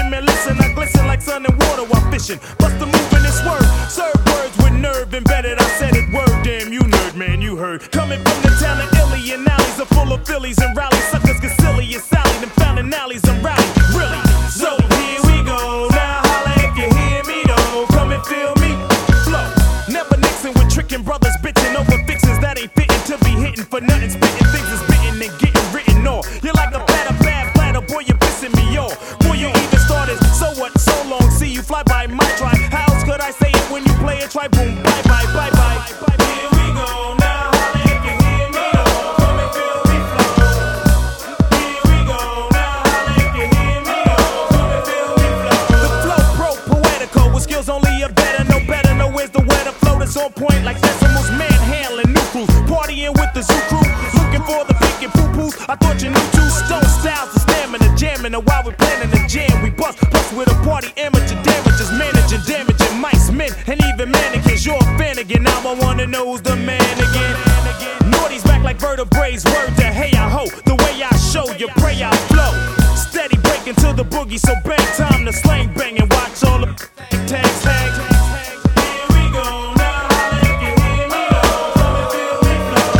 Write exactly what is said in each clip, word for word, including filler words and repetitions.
man, listen, I glisten like sun and water while fishing. Bust the move in this word, serve words with nerve embedded. I said it word, damn you nerd, man, you heard. Coming from the town of Illy and alleys are full of Phillies and rallies. Suckers get silly and Sally, them founding alleys and rally. Really? So here we go. Now holla if you hear me though. Come and feel me. Flow. Never mixing with tricking brothers, bitching over fixins that ain't fitting to be hitting for nothing. Spitting things is bitten and getting written off. You're like a platter, bad platter, boy, you're pissing me off. Boy, you even started, so what? So long, see you fly by my try. How else could I say it when you play it? Try boom, bye bye, bye bye. Here we go now, holla if you hear me though. Come and feel me flow. Here we go now, holla if you hear me though. Come and feel me flow. The flow pro poetical with skills only a better, no better, no where's the weather flow that's on point like decimals, manhandling new crews, partying with the zoo crew, looking for the pink and poo-poos. I thought you knew two stone styles, the stamina, jamming, and while we planning the jam, we bust, plus with a party amateur damages, managing, damaging mice, men, and even mannequins. You're a fan again, now I wanna know who's the man again. Naughty's back like vertebrae, word to hey I ho, the way I show you pray I flow. Steady breaking to the boogie, so bang time to slang bang and watch all the tags hang. Here we go now, holla if you hear me though. Come and feel me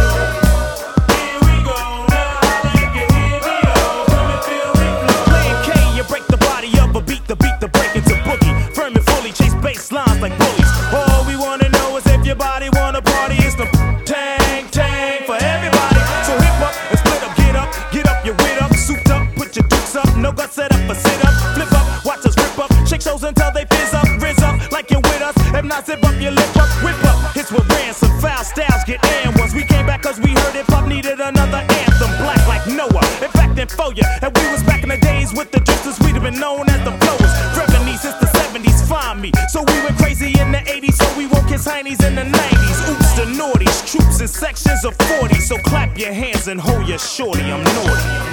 flow. Here we go now, holla if you hear me though. Come and feel me flow. Playing K, you break the body of a beat, the beat, the break into boogie. Firm and fully chase bass lines like bullies. All we wanna know is if your body wanna party. It's the tang tang for everybody. So hip up and split up, get up, get up, your wit up, souped up, put your dukes up, no guts set up, but sit up, flip up, watch us rip up, shake shows until they fizz up, rizz up like you're with us. If not, zip up your lip up, whip up. Hits with ransom, foul styles get and once we came back cause we heard hip hop needed another anthem. Black like Noah, in fact, then for ya. And we was back in the days with the drifters, we'd have been known as the flowers. Revenue since the seventies, find me. So we went crazy in the eighties, so we won't kiss heinies in the nineties. Oops, the naughties, troops in sections of forty. So clap your hands and hold your shorty, I'm naughty.